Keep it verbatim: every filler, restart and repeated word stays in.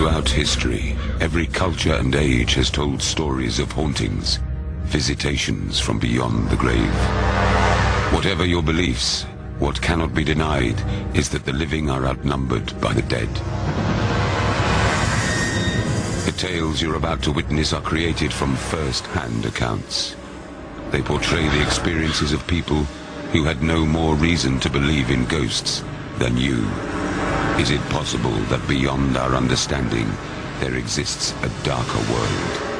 Throughout history, every culture and age has told stories of hauntings, visitations from beyond the grave. Whatever your beliefs, what cannot be denied is that the living are outnumbered by the dead. The tales you're about to witness are created from first-hand accounts. They portray the experiences of people who had no more reason to believe in ghosts than you. Is it possible that beyond our understanding, there exists a darker world?